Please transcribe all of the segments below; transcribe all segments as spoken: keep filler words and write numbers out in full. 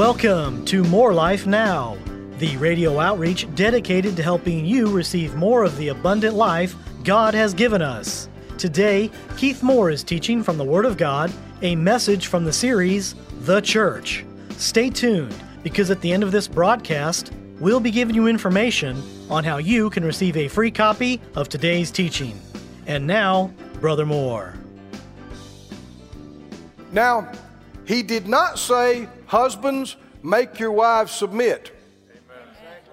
Welcome to More Life Now, the radio outreach dedicated to helping you receive more of the abundant life God has given us. Today, Keith Moore is teaching from the Word of God, a message from the series, The Church. Stay tuned, because at the end of this broadcast, we'll be giving you information on how you can receive a free copy of today's teaching. And now, Brother Moore. Now, he did not say, husbands, make your wives submit. Amen.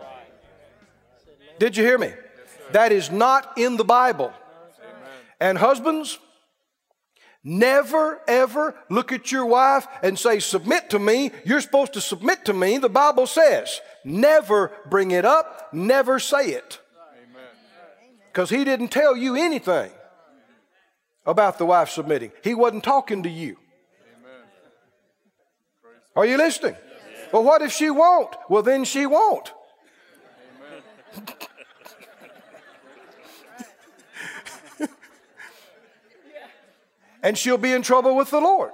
Did you hear me? Yes, that is not in the Bible. Amen. And husbands, never ever look at your wife and say, submit to me. You're supposed to submit to me. The Bible says, never bring it up, never say it. Because he didn't tell you anything about the wife submitting. He wasn't talking to you. Are you listening? Yes. Well, what if she won't? Well, then she won't. And she'll be in trouble with the Lord.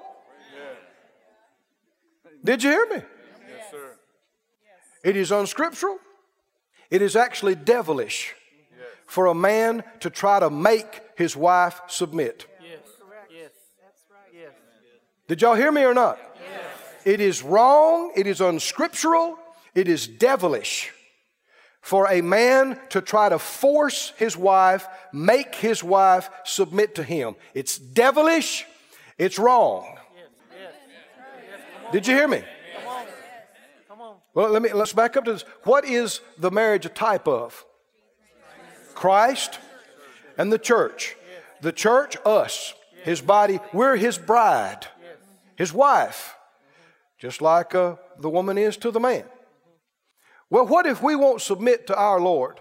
Did you hear me? Yes, sir. It is unscriptural. It is actually devilish for a man to try to make his wife submit. Yes. Yes. That's right. Yes. Did y'all hear me or not? Yes. It is wrong, it is unscriptural, it is devilish for a man to try to force his wife, make his wife submit to him. It's devilish, it's wrong. Yes. Yes. Yes. Did you hear me? Come on. Come on. Well, let me let's back up to this. What is the marriage a type of? Christ and the church. The church, us, his body, we're his bride, his wife. Just like uh, the woman is to the man. Well, what if we won't submit to our Lord?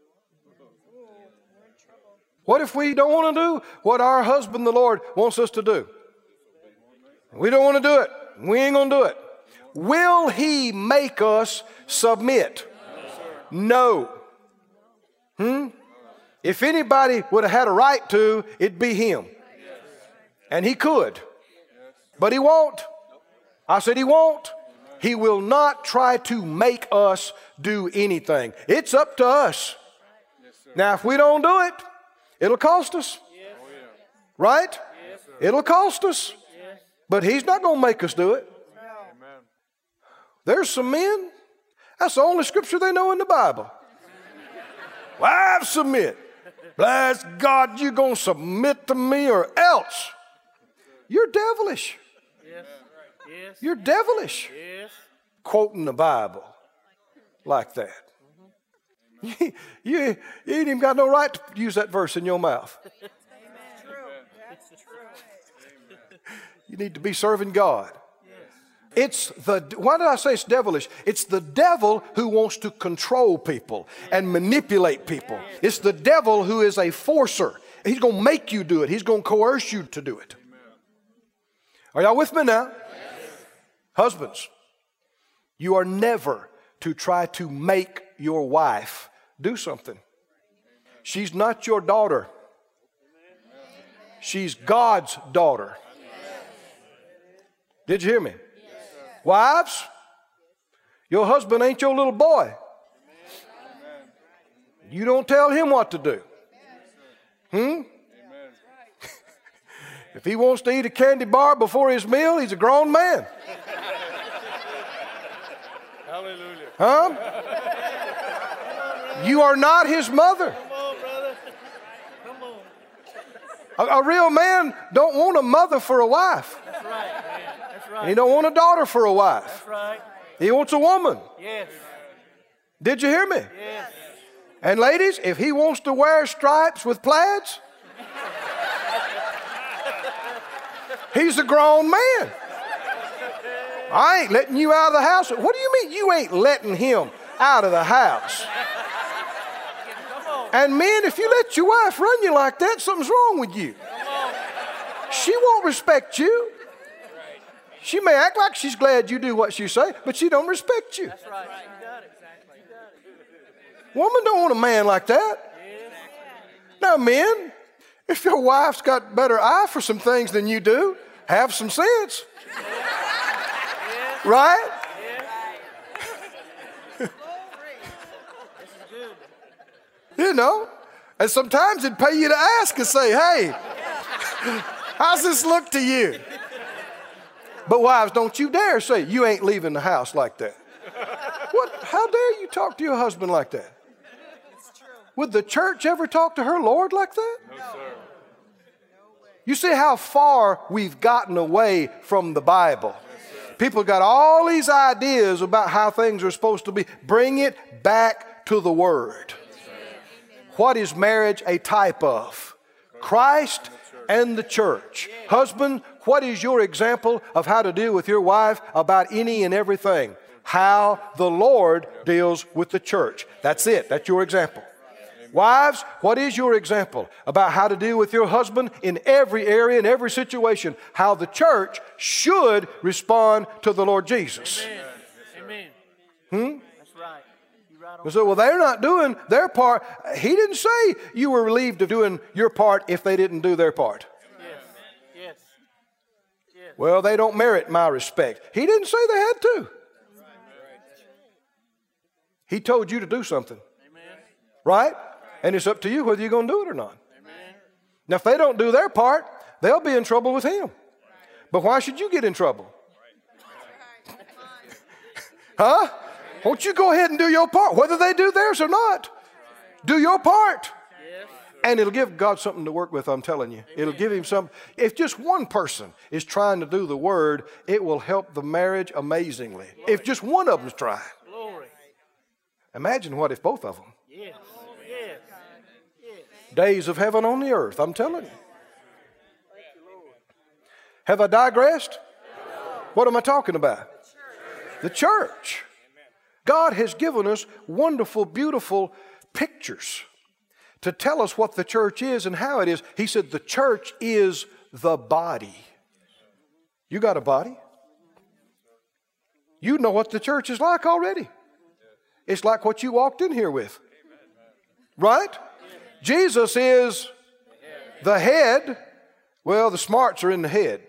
What if we don't want to do what our husband, the Lord, wants us to do? We don't want to do it. We ain't going to do it. Will he make us submit? No. Hmm? If anybody would have had a right to, it'd be him. And he could. But he won't. I said he won't. He will not try to make us do anything. It's up to us. Now, if we don't do it, it'll cost us. Right? It'll cost us. But he's not going to make us do it. There's some men, that's the only scripture they know in the Bible. Wives, submit. Bless God, you're going to submit to me or else. You're devilish. Yes. You're devilish. Yes. Quoting the Bible like that. Mm-hmm. you, you, you ain't even got no right to use that verse in your mouth. Amen. True. That's true. You need to be serving God. It's the, why did I say it's devilish? It's the devil who wants to control people and manipulate people. It's the devil who is a forcer. He's going to make you do it. He's going to coerce you to do it. Are y'all with me now? Husbands, you are never to try to make your wife do something. She's not your daughter. She's God's daughter. Did you hear me? Wives, your husband ain't your little boy. You don't tell him what to do. Hmm? If he wants to eat a candy bar before his meal, he's a grown man. Hallelujah. Huh? You are not his mother. Come on, brother. Come on. A, a real man don't want a mother for a wife. That's right, man. That's right. He don't want a daughter for a wife. That's right. He wants a woman. Yes. Did you hear me? Yes. And ladies, if he wants to wear stripes with plaids, he's a grown man. I ain't letting you out of the house. What do you mean you ain't letting him out of the house? And men, if you let your wife run you like that, something's wrong with you. She won't respect you. She may act like she's glad you do what you say, but she don't respect you. That's right. You got it. Woman don't want a man like that. Now, men, if your wife's got better eye for some things than you do, have some sense. Right? You know? And sometimes it'd pay you to ask and say, hey, how's this look to you? But wives, don't you dare say you ain't leaving the house like that. What? How dare you talk to your husband like that? Would the church ever talk to her Lord like that? No, sir. You see how far we've gotten away from the Bible. People got all these ideas about how things are supposed to be. Bring it back to the Word. What is marriage a type of? Christ and the church. Husband, what is your example of how to deal with your wife about any and everything? How the Lord deals with the church. That's it. That's your example. Wives, what is your example about how to deal with your husband in every area, in every situation? How the church should respond to the Lord Jesus. Amen. Hmm? That's right. You're right on. You say, well, they're not doing their part. He didn't say you were relieved of doing your part if they didn't do their part. Yes. Yes. Yes. Well, they don't merit my respect. He didn't say they had to. He told you to do something. Amen. Right? And it's up to you whether you're going to do it or not. Amen. Now, if they don't do their part, they'll be in trouble with him. But why should you get in trouble? Huh? Won't you go ahead and do your part, whether they do theirs or not? Do your part. Yes. And it'll give God something to work with, I'm telling you. It'll give him some. If just one person is trying to do the word, it will help the marriage amazingly. If just one of them's trying. Glory. Imagine what if both of them. Yes. Yes. Days of heaven on the earth, I'm telling you. Have I digressed? What am I talking about? The church. God has given us wonderful, beautiful pictures to tell us what the church is and how it is. He said the church is the body. You got a body? You know what the church is like already. It's like what you walked in here with. Right? Jesus is the head. Well, the smarts are in the head.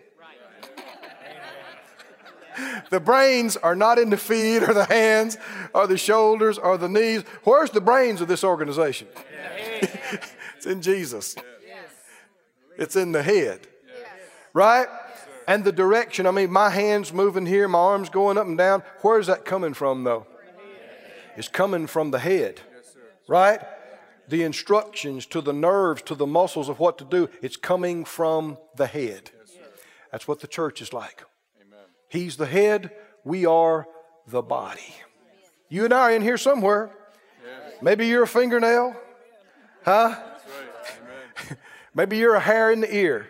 The brains are not in the feet or the hands or the shoulders or the knees. Where's the brains of this organization? It's in Jesus. It's in the head. Right? And the direction, I mean, my hands moving here, my arms going up and down. Where's that coming from, though? It's coming from the head. Right? The instructions to the nerves, to the muscles of what to do, it's coming from the head. That's what the church is like. He's the head, we are the body. You and I are in here somewhere. Maybe you're a fingernail. Huh? Maybe you're a hair in the ear.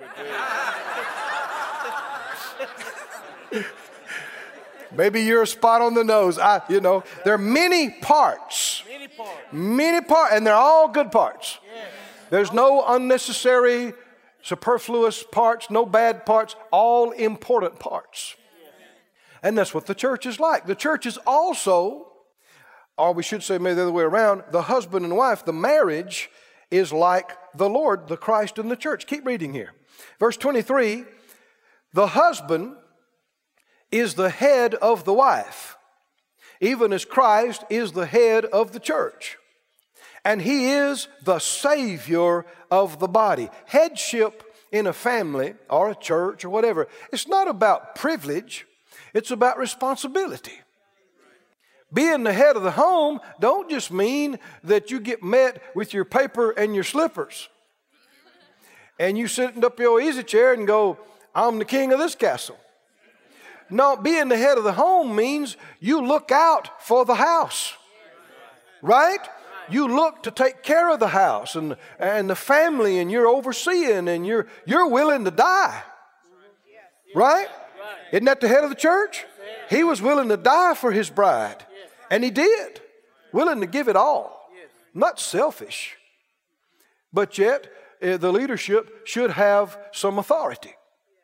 Maybe you're a spot on the nose. I, you know, there are many parts. Many parts. Many parts, and they're all good parts. Yes. There's no unnecessary, superfluous parts, no bad parts, all important parts. And that's what the church is like. The church is also, or we should say maybe the other way around, the husband and wife, the marriage is like the Lord, the Christ, and the church. Keep reading here. Verse twenty-three, the husband is the head of the wife, even as Christ is the head of the church. And he is the Savior of the body. Headship in a family or a church or whatever, it's not about privilege, it's about responsibility. Being the head of the home don't just mean that you get met with your paper and your slippers and you sit up your easy chair and go, I'm the king of this castle. No, being the head of the home means you look out for the house. Right? You look to take care of the house and, and the family, and you're overseeing, and you're you're willing to die. Right? Isn't that the head of the church? He was willing to die for his bride. And he did. Willing to give it all. Not selfish. But yet, uh, the leadership should have some authority.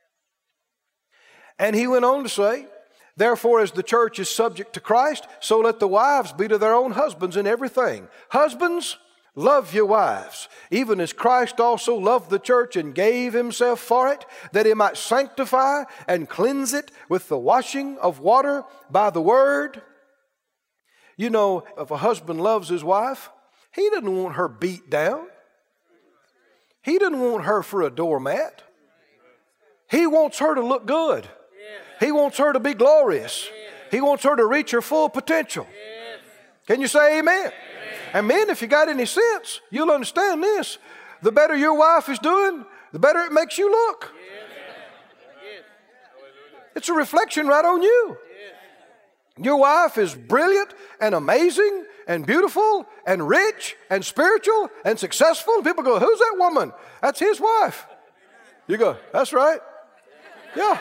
And he went on to say, therefore, as the church is subject to Christ, so let the wives be to their own husbands in everything. Husbands, love your wives, even as Christ also loved the church and gave himself for it, that he might sanctify and cleanse it with the washing of water by the word, You know, if a husband loves his wife, he doesn't want her beat down. He doesn't want her for a doormat. He wants her to look good. He wants her to be glorious. He wants her to reach her full potential. Can you say amen? And men, if you got any sense, you'll understand this. The better your wife is doing, the better it makes you look. It's a reflection right on you. Your wife is brilliant and amazing and beautiful and rich and spiritual and successful. And people go, who's that woman? That's his wife. You go, that's right. Yeah.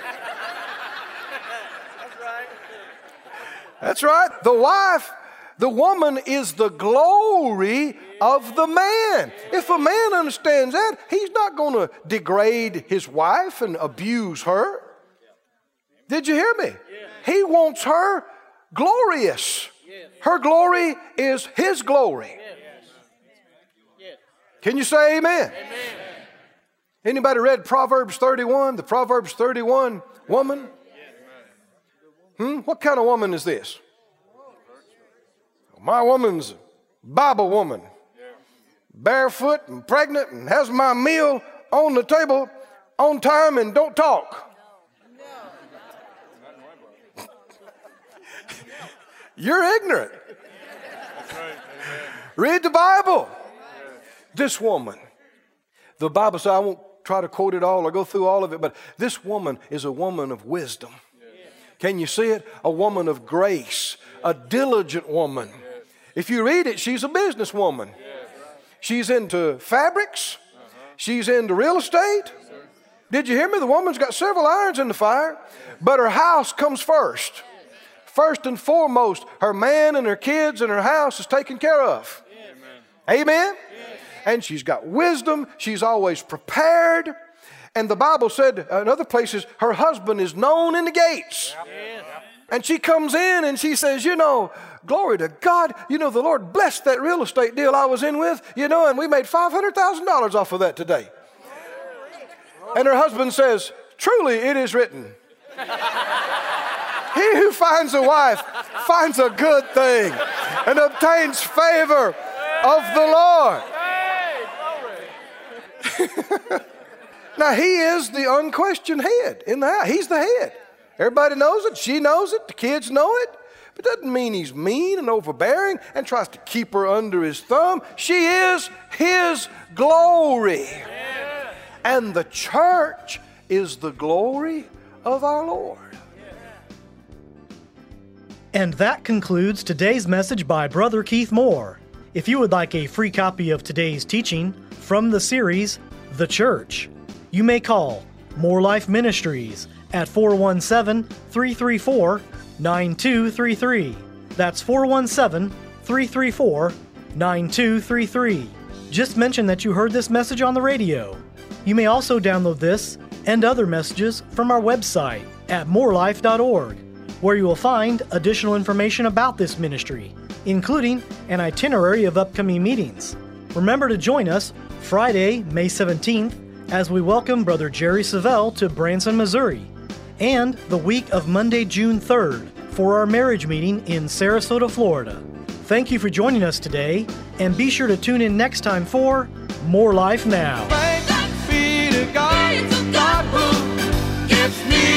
That's right. That's right. The wife, the woman is the glory of the man. If a man understands that, he's not going to degrade his wife and abuse her. Did you hear me? He wants her glorious. Her glory is his glory. Can you say amen? Amen. Anybody read Proverbs thirty-one? The Proverbs thirty-one woman? Hmm? What kind of woman is this? My woman's a Bible woman. Barefoot and pregnant and has my meal on the table on time and don't talk. You're ignorant. Read the Bible. This woman, the Bible says, I won't try to quote it all or go through all of it, but this woman is a woman of wisdom. Can you see it? A woman of grace, a diligent woman. If you read it, she's a businesswoman. She's into fabrics. She's into real estate. Did you hear me? The woman's got several irons in the fire, but her house comes first. First and foremost, her man and her kids and her house is taken care of. Amen? Amen? Yes. And she's got wisdom. She's always prepared. And the Bible said in other places, her husband is known in the gates. Yes. And she comes in and she says, you know, glory to God. You know, the Lord blessed that real estate deal I was in with, you know, and we made five hundred thousand dollars off of that today. And her husband says, truly it is written. He who finds a wife finds a good thing and obtains favor of the Lord. Now, he is the unquestioned head in the house. He's the head. Everybody knows it. She knows it. The kids know it. But it doesn't mean he's mean and overbearing and tries to keep her under his thumb. She is his glory. And the church is the glory of our Lord. And that concludes today's message by Brother Keith Moore. If you would like a free copy of today's teaching from the series, The Church, you may call More Life Ministries at four one seven, three three four, nine two three three. That's four one seven, three three four, nine two three three. Just mention that you heard this message on the radio. You may also download this and other messages from our website at more life dot org, where you will find additional information about this ministry, including an itinerary of upcoming meetings. Remember to join us Friday, May seventeenth, as we welcome Brother Jerry Savelle to Branson, Missouri, and the week of Monday, June third, for our marriage meeting in Sarasota, Florida. Thank you for joining us today, and be sure to tune in next time for More Life Now. Thanks be to God, God who gives me